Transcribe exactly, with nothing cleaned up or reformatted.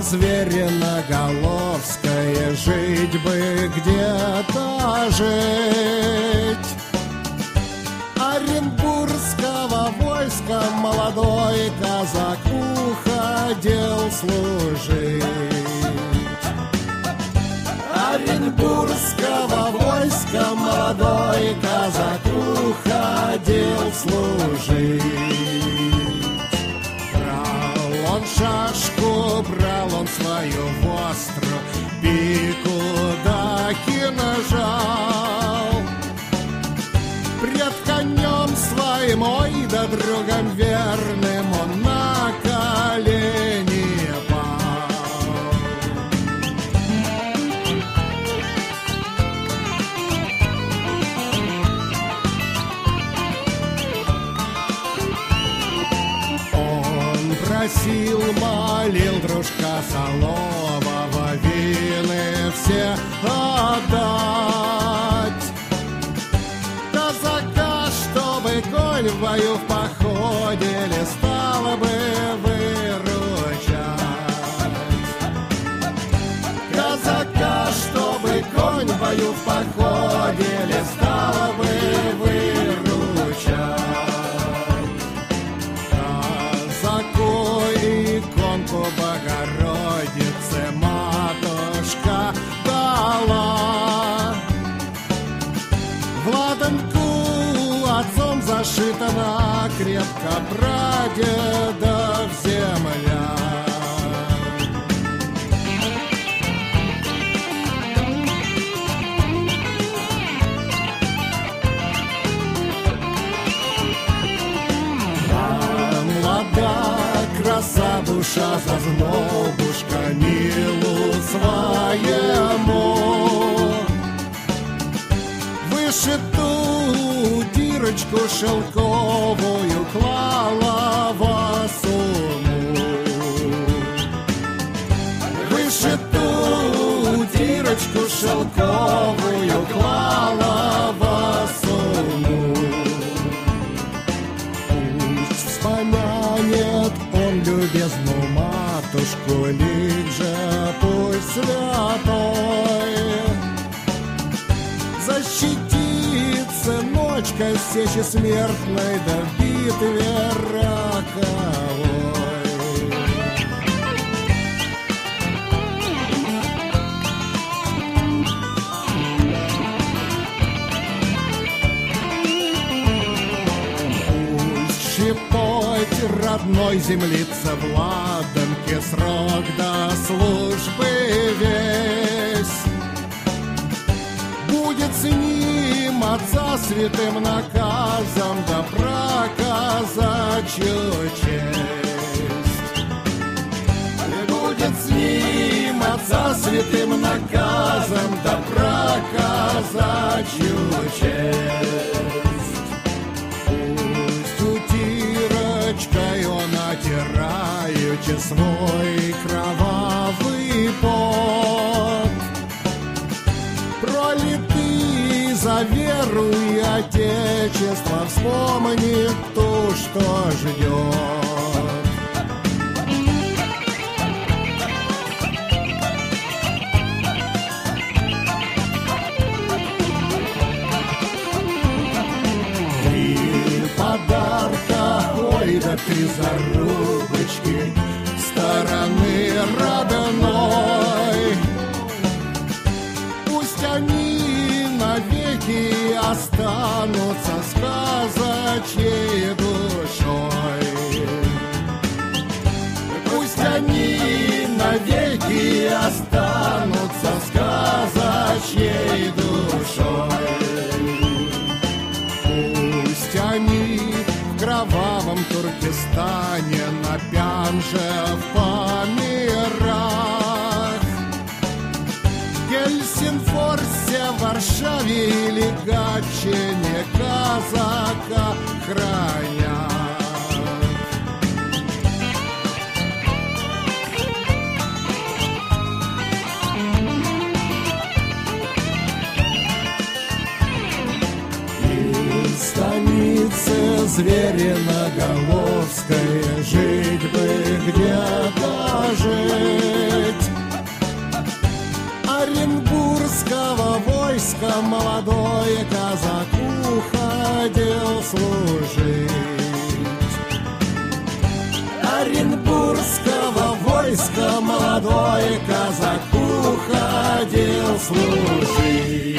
Звериноголовское, жить бы где-то жить. Оренбургского войска молодой казак уходил служить. Оренбургского войска молодой казак уходил служить. Брал он шашку, брал он свою востру, пику да кинжал. Пред конем своим, ой, да другом верным он на колени пал. Он просил, молил дружка Солового вины все отдать. Казака, чтобы конь в бою в походе ли стало бы выручать. Казака, чтобы конь в бою в походе ли стало бы выручать. Казаку иконку Богородицы матушка дала. Владанку отцом зашита накрепко, прадедов земля. А молода краса душа зазнобушка милу своему. Вышиту дырочку шелковую клала во сумму. Вышиту дырочку шелковую клала во сумму. Пусть вспомянет он любезную матушку, лик же пусть святой защитит сыночка сечи смертной, да в битве роковой. Пусть щепоть родной землица в ладанке срок до службы весь. Будет с ним отца святым наказом, да проказачью честь. Будет с ним отца святым наказом, да проказачью честь. Пусть утирочкой он отираючи свой кровавый пот, пролитый за веру и отечество, вспомнит то, что ждет. Три подарка, ой, да три зарубочки стороны родной. Пусть они навеки останутся с казачьей душой. Пусть они навеки останутся с казачьей душой. Пусть они в кровавом Туркестане, на Пянже, в Памирах, Гельсинфорсе, Варшаве или Гатчине казака хранят. Из станицы Звериноголовской жить бы где-то жить. молодой казак уходил служить. Оренбургского войска молодой казак уходил служить.